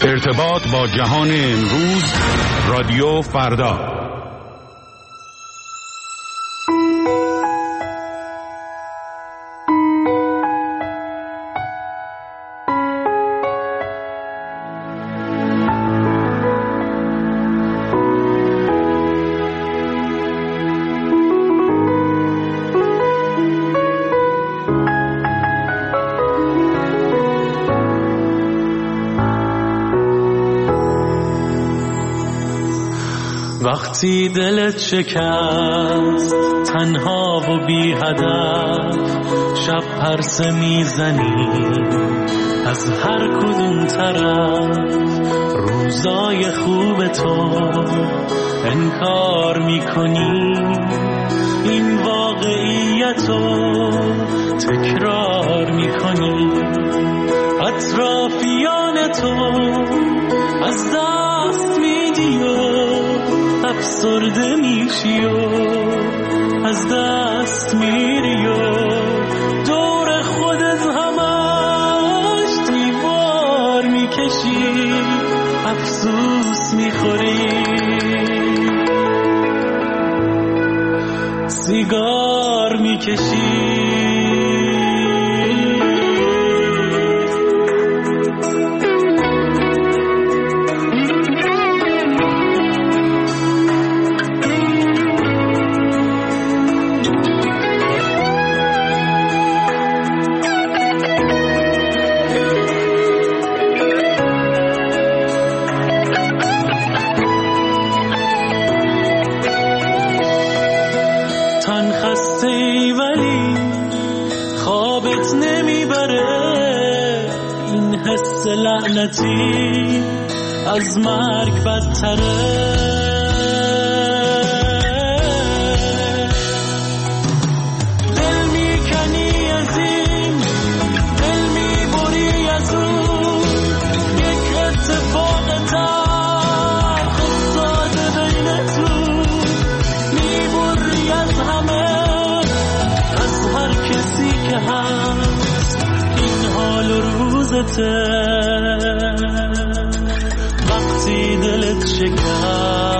ارتباط با جهان امروز، رادیو فردا. وقتی دلت شکست تنها و بی هدف، شب پرسه میزنی از هر کدوم طرف، روزای خوب تو انکار میکنی، این واقعیتو تکرار میکنی، اطرافیان تو از دست میدی و افسرده میشی و از دست میری و دور خودت همش دیوار میکشی، افسوس میخوری، سیگار میکشی. لعنتی از مرگ بدتره، دل میکنی از این، دل میبری از اون، یک اتفاق تلخ افتاده بینتون، میبری از همه، از هر کسی که هست، این حال و روزته. وقتی دلت شکست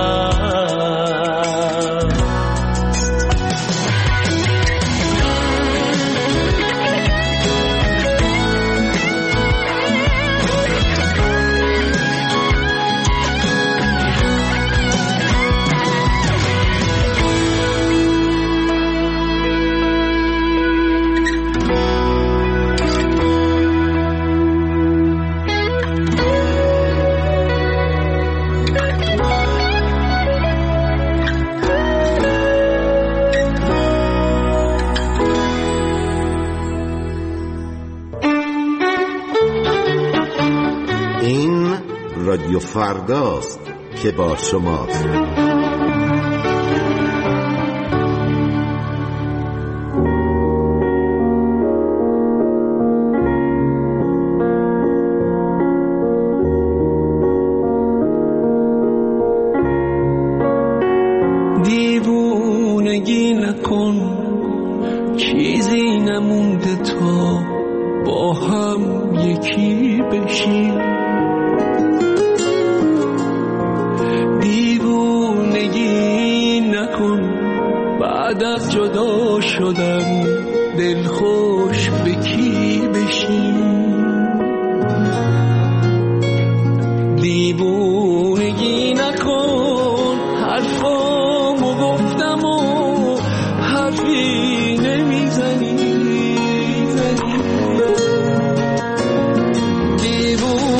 رادیو فرداست که با شماست. دیوونگی نکن، چیزی نمونده تا با هم یکی بشیم، بعد از جدا شدن دلخوش به کی بشیم، دیوونگی نکن، حرفامو گفتم و حرفی نمیزنی، دیوونگی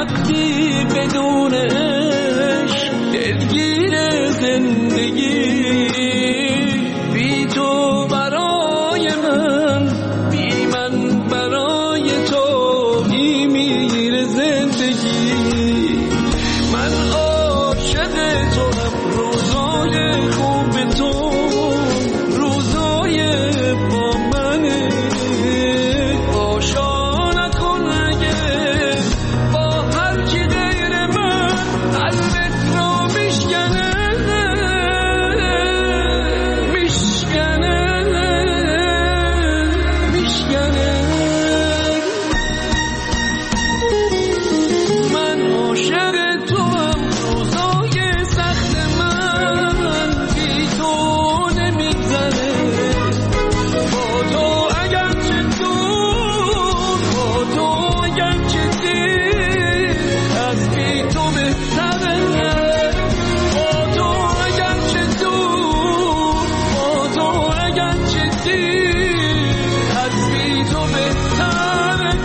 وقتی بدون عشق دلگیر زندگی، بی تو برای من، بی من برای تو میمیره زندگی. من عاشق تو هم، روزای خوب تو روزای با منه. آشا نکن اگه با هر کی غیر من قلبت رو میشکنه میشکنه میشکنه. من عاشق تو هم، روزای سخت من بی تو نمیگذره. با تو اگرچه دور، با تو اگرچه دیر، از بی تو بهتره. با تو اگرچه دور، با تو اگرچه دیر، از بی تو بهتره.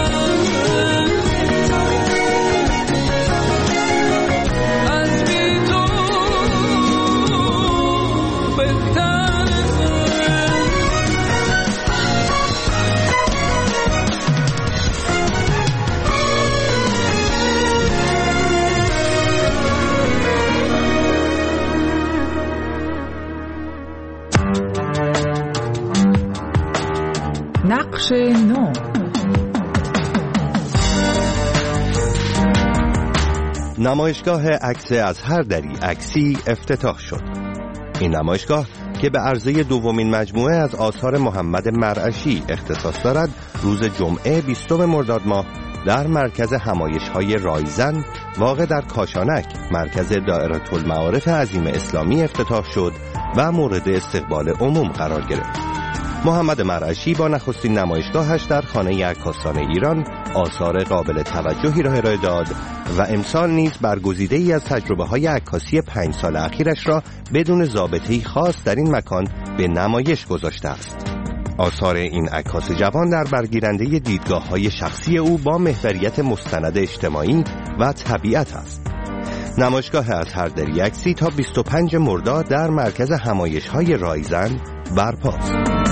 از بی تو بهتره. نقش نو. نمایشگاه عکس از هر دری عکسی افتتاح شد. این نمایشگاه که به عرضه دومین مجموعه از آثار محمد مرعشی اختصاص دارد، روز جمعه 20 مرداد ماه در مرکز همایش‌های رایزن واقع در کاشانک، مرکز دائره المعارف عظیم اسلامی افتتاح شد و مورد استقبال عموم قرار گرفت. محمد مرعشی با نخستین نمایشگاهش در خانه عکاسان ایران آثار قابل توجهی را ارائه داد و امسال نیز برگزیده‌ای از تجربه‌های عکاسی 5 سال اخیرش را بدون ضابطه‌ای خاص در این مکان به نمایش گذاشته است. آثار این عکاس جوان در برگیرنده دیدگاه‌های شخصی او با محوریت مستند اجتماعی و طبیعت است. نمایشگاه از هر دری عکسی تا 25 مرداد در مرکز همایش‌های رایزن برپاست.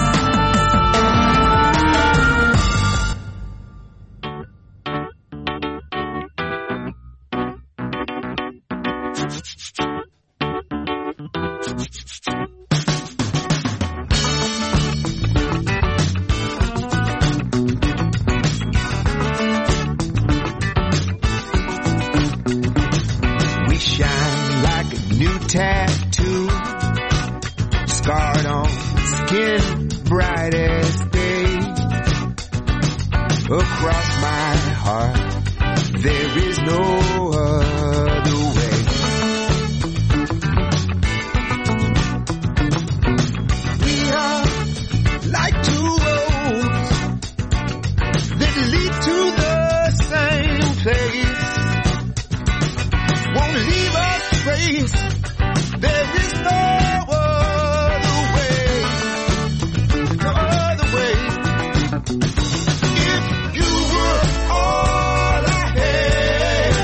Tattoo scarred on skin, bright as day. Across my heart there is no other way. We are like two roads that lead to the same place. Won't leave a trace. There is no other way, no other way. If you were all I had,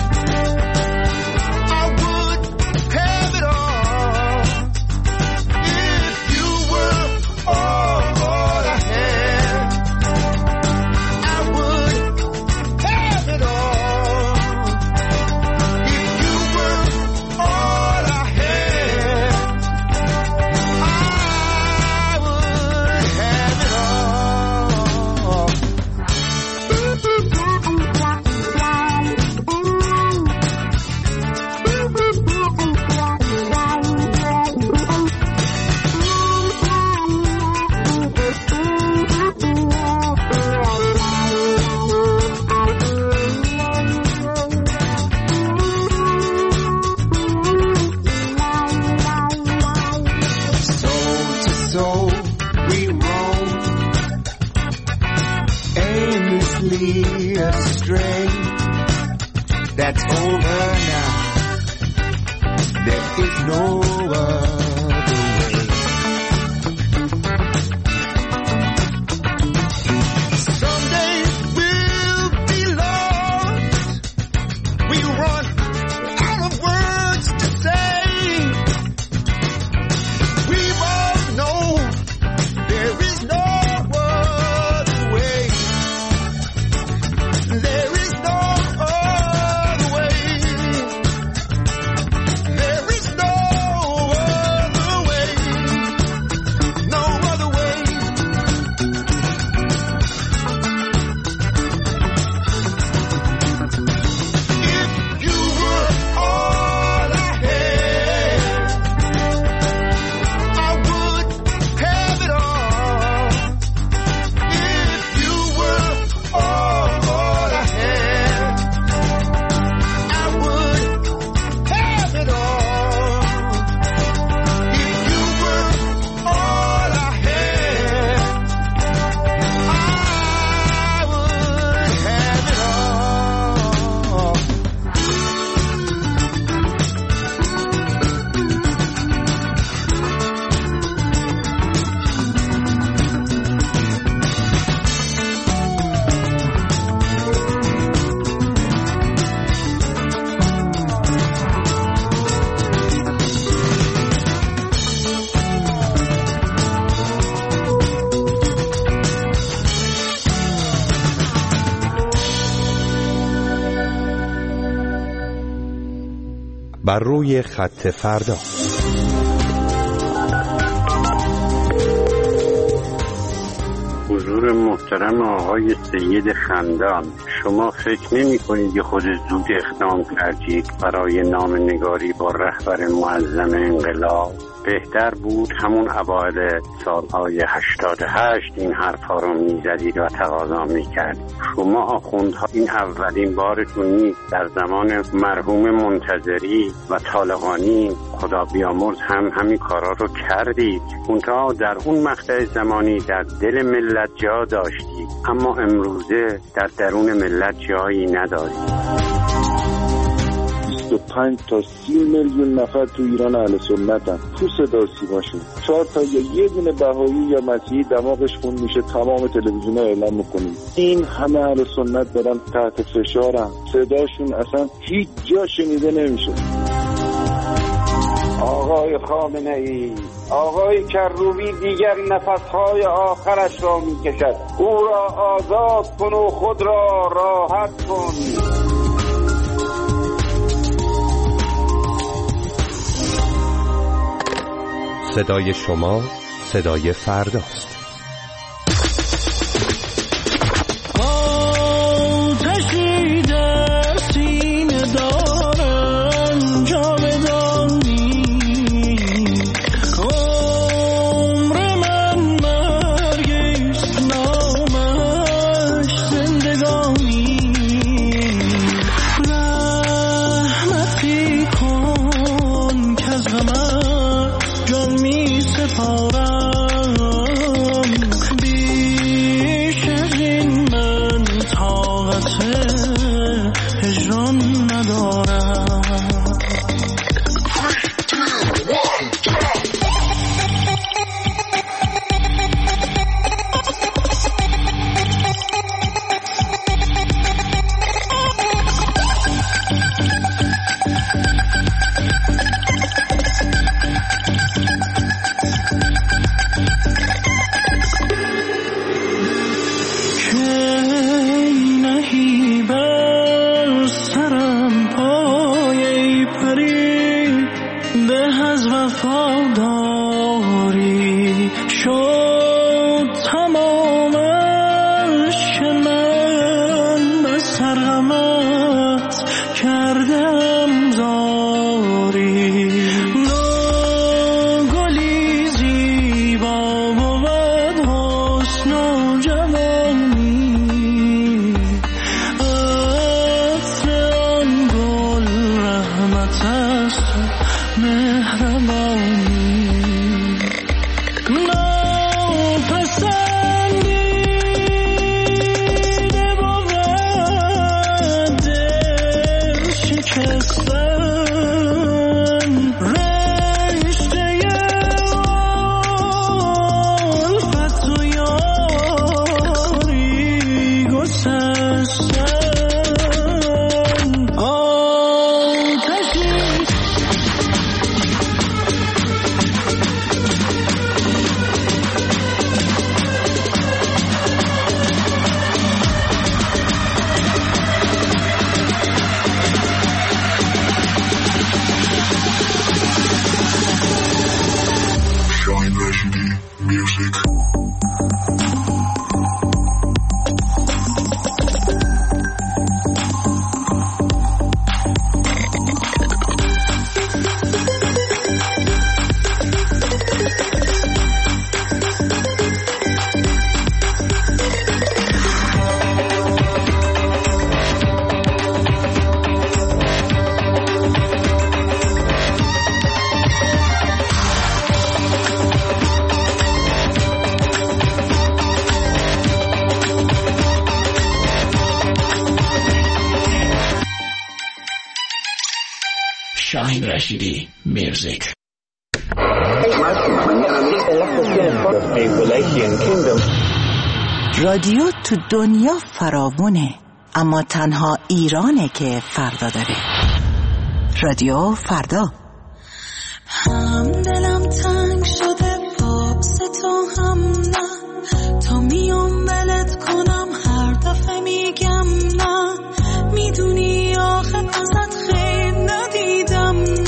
I would have it all. If you were all I had, I would have it all. If you were all I astray. That's over now. There is no other way. Someday we'll be lost بر روی خط فردا. حضور محترم آقای سید خندان، شما فکر نمی کنید که خود زود اقدام کردید برای نامه‌نگاری با رهبر معظم انقلاب؟ بهتر بود همون اوایل سالهای 88 این حرفا رو میزدید و تقاضا میکردید. شما آخوندها این اولین بارتون نیست. در زمان مرحوم منتظری و طالقانی خدا بیامرز هم همین کارا رو کردید. منتها در اون مقطع زمانی در دل ملت جا داشتید، اما امروزه در درون ملت جایی ندارید. 25 تا 30 میلیون نفر تو ایران اهل سنتن. تو صدا سیماشون 4 تا یا یه دونه بهایی یا مسیحی دماغش خون میشه تمام تلویزیون‌ها اعلام میکنیم. این همه اهل سنت دارن تحت فشارن، صداشون اصلا هیچ جا شنیده نمیشه. آقای خامنه‌ای، آقای کروبی دیگر نفسهای آخرش را میکشد. او را آزاد کن و خود را راحت کن. صدای شما صدای فرداست. آتشی در سینه دارم جاودانی، عمر من مرگیست نامش زندگانی. رحمتی کن که از غمت جان می سپارم، بیش از این من طاقت هجران ندارم. وفاداری شد تمامش که من به سرغمت کردم زاری. گلی زیبا بود حسن و جوانی، عطر آن گل رحمت است مهربانی. ناپسندیده بود دل شکستن، رشته الفت و یاری گسستن. شاهین رشیدی میوزیک. رادیو تو دنیا فراوونه، اما تنها ایرانه که فردا داره. رادیو فردا. هم دلم تنگ شده پاپس تو هم نه، تا میام ولت کنم هر دفعه میگم نه. میدونی آخه ازت خیلی ندیدم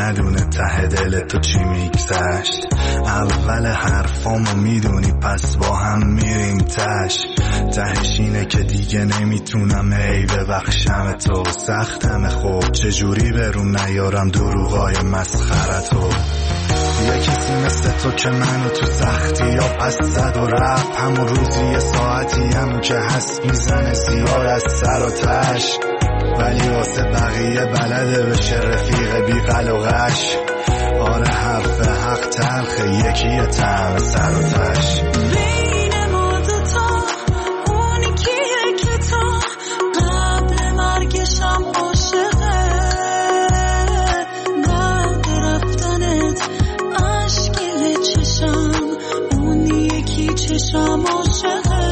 ندونه ته دل تو چی میگذشت. اول حرفامو میدونی پس با هم میریم تهش اینه که دیگه نمیتونم ای ببخشم تو. سختم خوب چجوری برون نیارم دروغای مسخرتو. یه کسی مثل تو که منو تو سختی یا پس زد و رفت، همون روزی یه ساعتی همون که هست میزنه زیاد از سر و تش، ولی واسه بقیه بلده بشه رفیق بی قل و غش. آره حرف حق تلخه یکی طعم سر و تش. بین ما دوتا اونی کیه که تا قبل مرگشم عاشقه، بعد رفتنت عشقی چشم اونی یکی چشم عاشقه.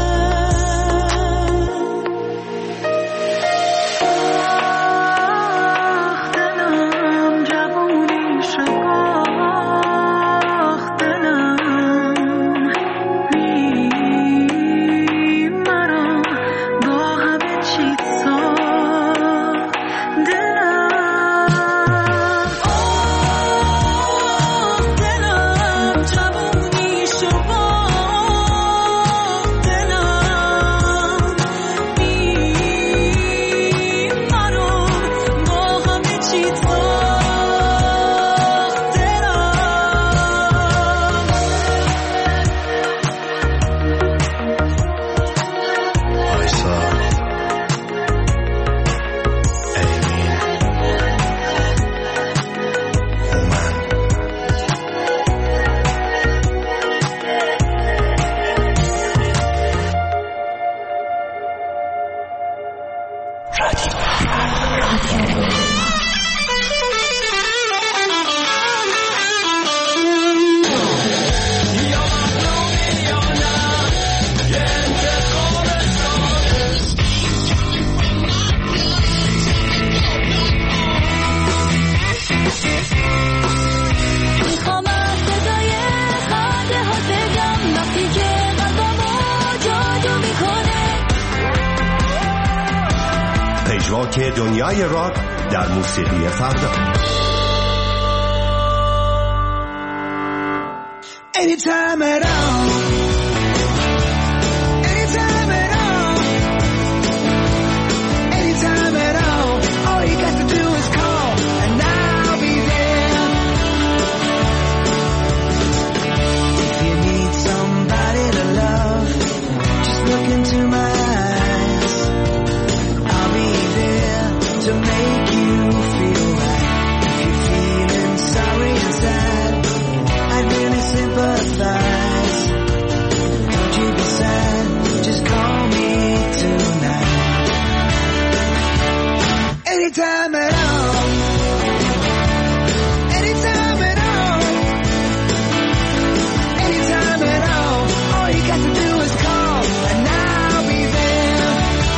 که دنیای راک در موسیقی فردا. Anytime at all, anytime at all, anytime at all, all you got to do is call and I'll be there. If you need somebody to love, just look into my eyes. I'll be there to make you feel right. If you're feeling sorry inside, I'd really sympathize. Don't you be sad, just call me tonight. Anytime at all, anytime at all, anytime at all, all you got to do is call and I'll be there.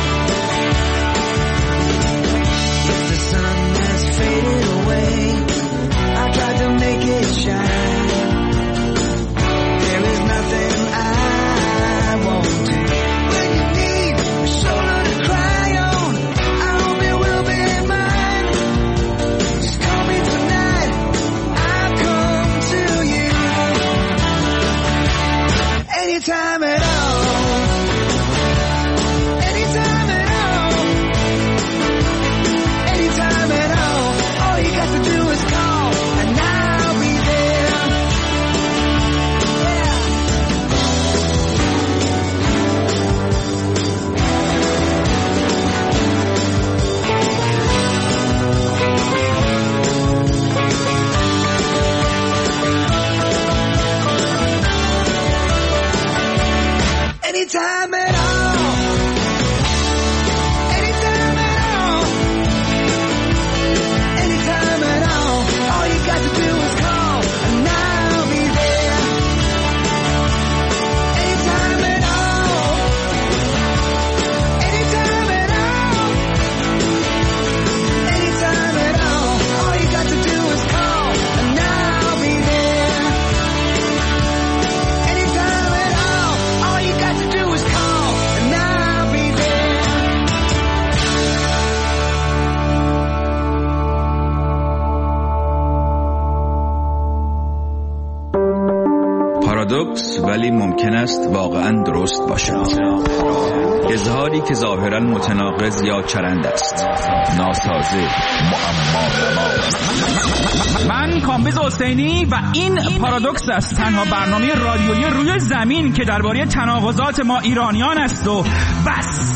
If the sun has faded away, I tried to make it shine. There is nothing I won't do. When you need a shoulder to cry on, I hope it will be mine. Just call me tonight, I'll come to you. Anytime at all, anytime at all, anytime at all, all you got to do is call and I'll be there. Anytime at all, anytime at all, anytime at all, all you got to do is call and I'll be there. Anytime at all, anytime at all, anytime at all, all you got to do is call and I'll be there. Anytime at all, all you got to do is call پارادوکس ولی ممکن است واقعا درست باشد. اظهاری که ظاهرا متناقض یا چرند است، ناسازه، معما. من کامبیز حسینی و این پارادوکس است، تنها برنامه رادیویی روی زمین که درباره تناقضات ما ایرانیان است و بس.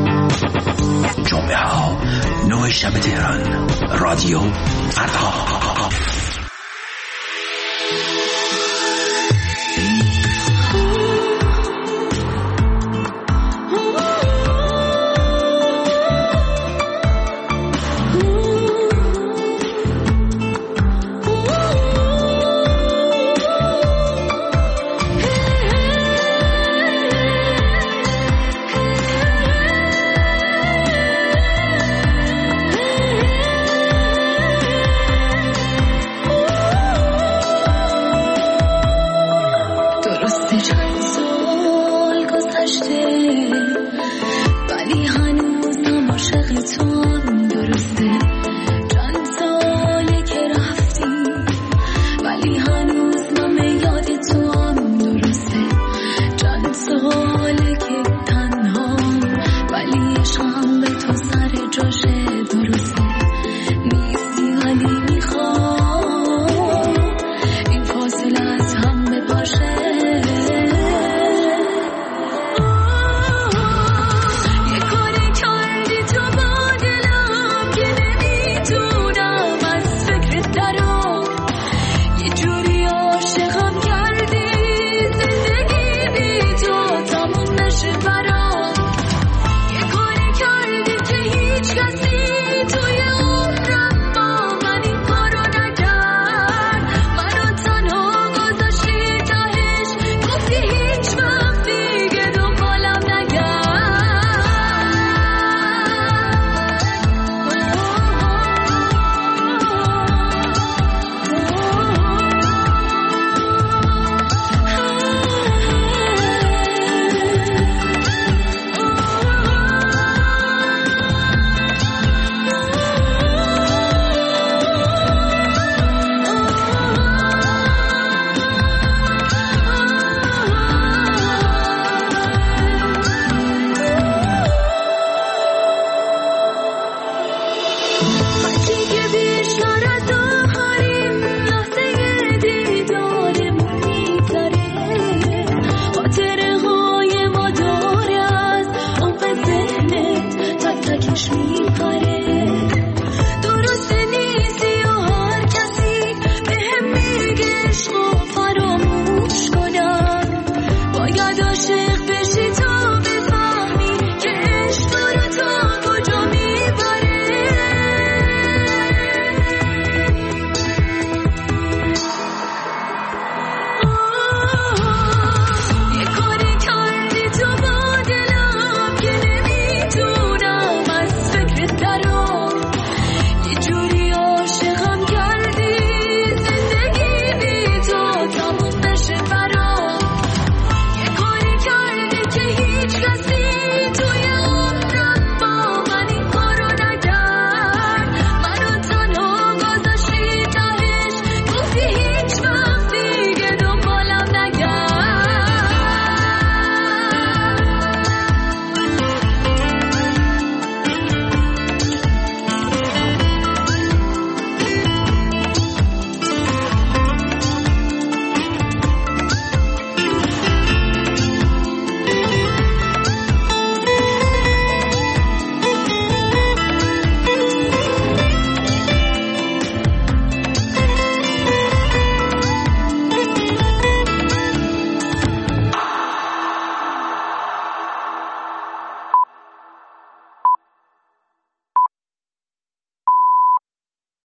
جمعه ها 9 شب تهران، رادیو فردا.